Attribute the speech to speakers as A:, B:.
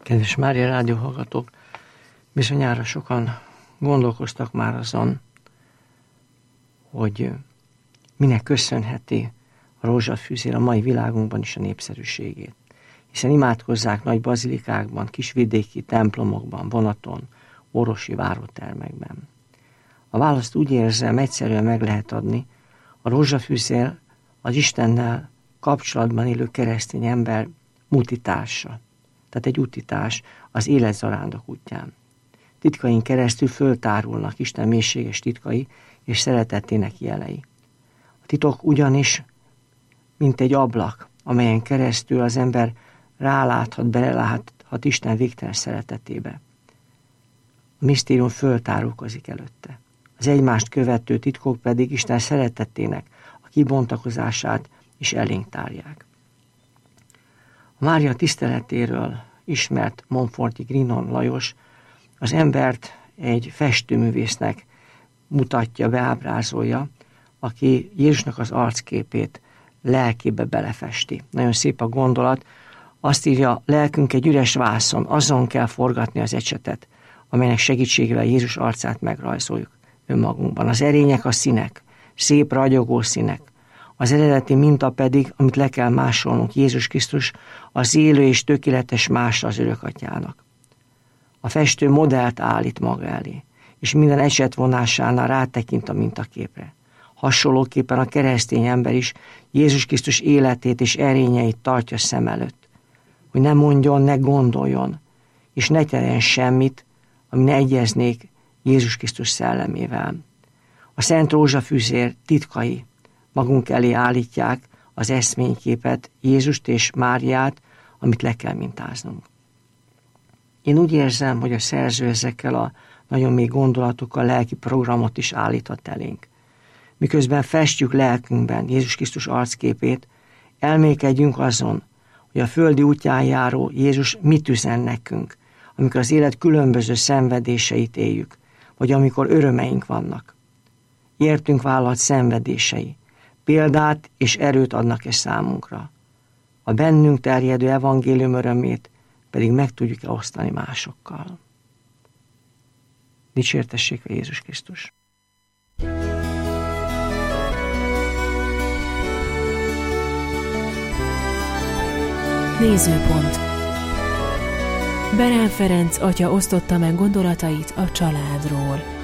A: Kedves Mária rádió hallgatók, bizonyára sokan gondolkoztak már azon, hogy minek köszönheti a rózsafűzér a mai világunkban is a népszerűségét. Hiszen imádkozzák nagy bazilikákban, kisvidéki templomokban, vonaton, orvosi várótermekben. A választ úgy érzem, egyszerűen meg lehet adni, a rózsafűzér az Istennel kapcsolatban élő keresztény ember útitársa. Tehát egy útitárs az életzarándok útján. Titkain keresztül föltárulnak Isten mélységes titkai és szeretetének jelei. A titok ugyanis, mint egy ablak, amelyen keresztül az ember ráláthat, beleláthat Isten végtelen szeretetébe. A misztérium föltárulkozik előtte. Az egymást követő titkok pedig Isten szeretetének a kibontakozását is elénk tárják. A Mária tiszteletéről ismert Montforti Grinon Lajos az embert egy festőművésznek mutatja, beábrázolja, aki Jézusnak az arcképét lelkébe belefesti. Nagyon szép a gondolat. Azt írja, lelkünk egy üres vászon, azon kell forgatni az ecsetet, amelynek segítségével Jézus arcát megrajzoljuk önmagunkban. Az erények a színek, szép ragyogó színek. Az eredeti minta pedig, amit le kell másolnunk, Jézus Krisztus, az élő és tökéletes másra az Örökatyának. A festő modellt állít maga elé, és minden ecset vonásánál rátekint a mintaképre. Hasonlóképpen a keresztény ember is Jézus Krisztus életét és erényeit tartja szem előtt, hogy ne mondjon, ne gondoljon, és ne tegyen semmit, ami ne egyeznék Jézus Krisztus szellemével. A Szent Rózsafűzér titkai magunk elé állítják az eszményképet, Jézust és Máriát, amit le kell mintáznunk. Én úgy érzem, hogy a szerző ezekkel a nagyon mély gondolatokkal lelki programot is állíthat elénk. Miközben festjük lelkünkben Jézus Krisztus arcképét, elmékedjünk azon, hogy a földi útján járó Jézus mit üzen nekünk, amikor az élet különböző szenvedéseit éljük, vagy amikor örömeink vannak. Értünk vállalt szenvedései, példát és erőt adnak-e számunkra. A bennünk terjedő evangélium örömét pedig meg tudjuk-e osztani másokkal. Dicsértessék a Jézus Krisztus!
B: Nézőpont. Berán Ferenc atya osztotta meg gondolatait a családról.